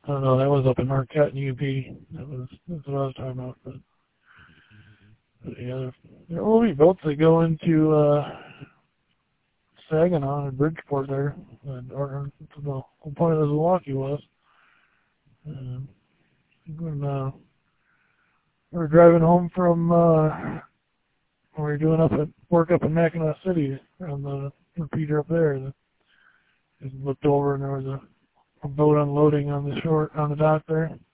I don't know, that was up in Marquette and UP. That's what I was talking about. But yeah, there will be boats that go into Saginaw and Bridgeport there, or to the whole point of Milwaukee was. When we were driving home from we were doing work up in Mackinac City on the repeater up there. Just looked over and there was a boat unloading on the dock there.